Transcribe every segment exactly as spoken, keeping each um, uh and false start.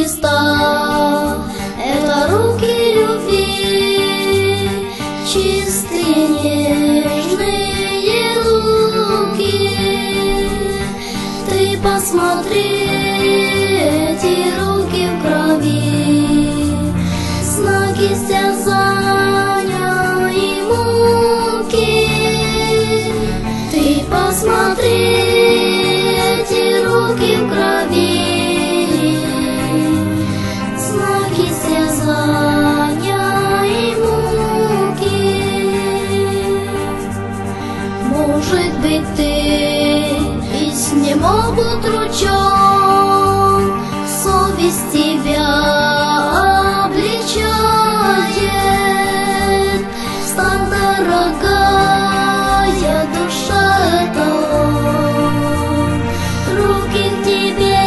Христа. Это руки любви, чистые, нежные руки. Ты посмотри, эти руки в крови, знаки стязания и муки. Ты посмотри, эти руки в крови, знаки стязания и муки. Может быть, ты из немогут ручон, совесть тебя обличает. Стань, дорогая душа, это Он, руки к тебе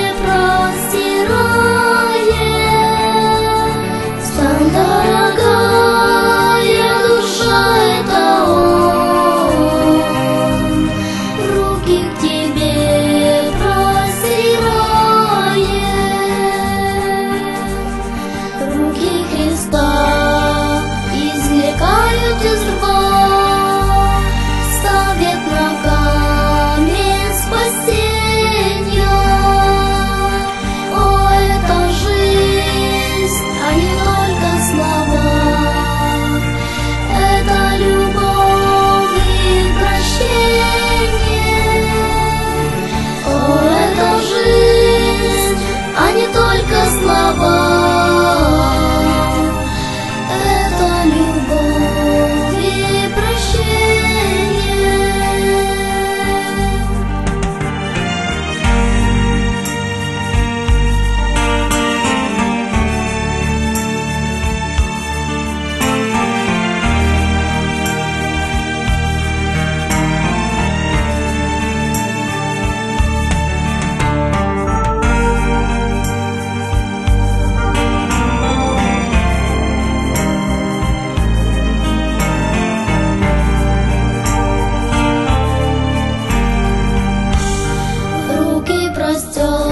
простирает. Стань, дорогая душа, это Он, руки к тебе простирает. Руки Христа извлекают из рва, ставят на камень спасения. О, это жизнь, а не только слова, это любовь и прощение. О, это жизнь, а не только слова, это любовь и прощение. Руки простер